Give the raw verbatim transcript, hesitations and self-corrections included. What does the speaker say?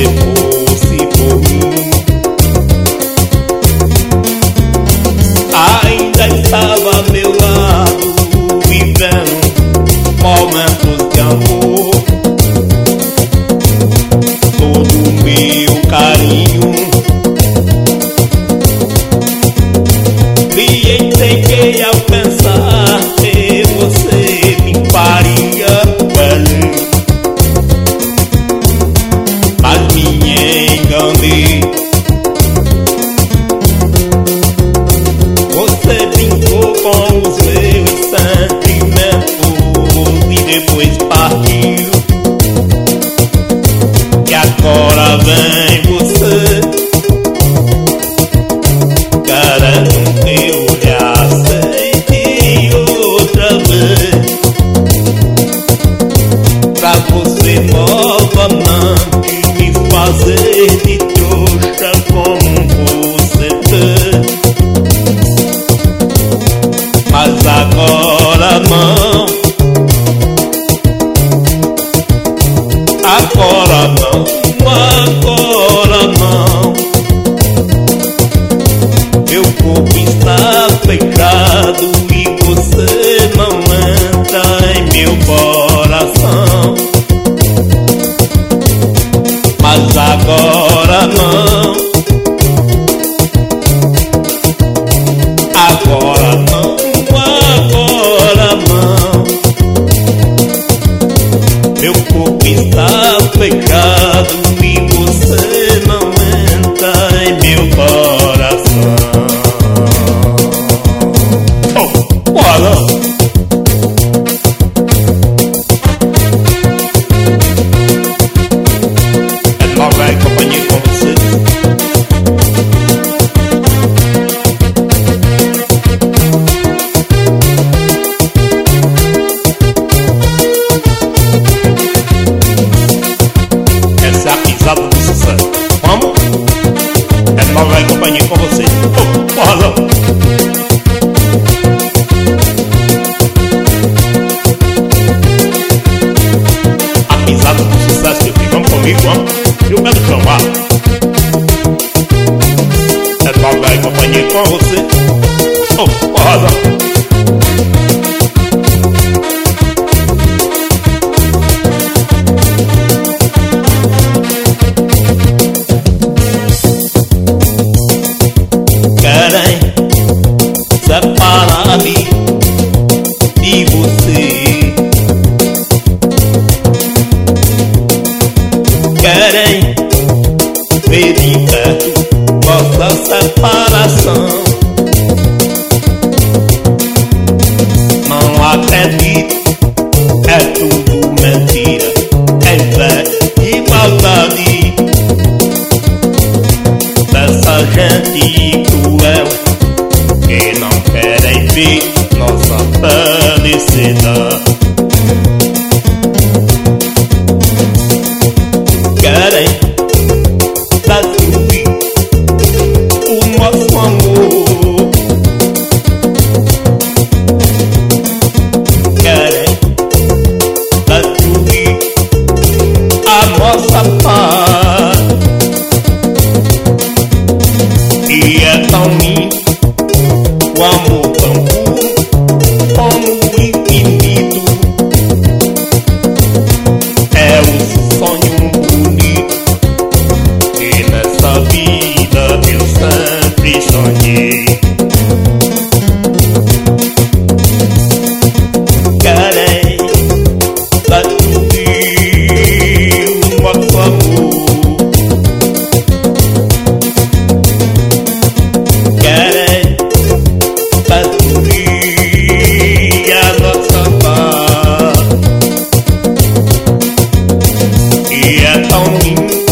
você fosse por mim, ainda estava ao meu lado, vivendo momentos de amor. Todo o meu carinho me entreguei ao pensar que você me faria feliz, mas me enganei. Você brincou com os meus sentimentos e depois partiu. E agora vem você querendo que eu lhe aceite outra vez, pra você novamente me fazer de trouxa como você fez. Mas agora não, agora não, agora não. Meu corpo está fechado e você não entra em meu coração. Mas agora não, agora não, agora não. Meu corpo está fechado e você não entra em meu coração. Oh, bora! É nova e companhia com vocês. Essa é a pisada do sucesso. Vamos? É nova e companhia com vocês. Oh, bora! A pisada do sucesso, meu filho. Vamos comigo, vamos? E o pé do chão, vá. É nova e companhia com você. Oh, bora! Querem separar-me de você, querem ver de perto nossa separação. Não acredito, é tudo mentira, é inveja e maldade dessa gente cruel que não querem ver nossa felicidade. Querem destruir o nosso amor, querem destruir a nossa paz. E é tão lindo o amor, tão puro como o infinito. É um sonho bonito que nessa vida eu sempre sonhei. Querem destruir o nosso amor, querem destruir a nossa paz. E é tão lindo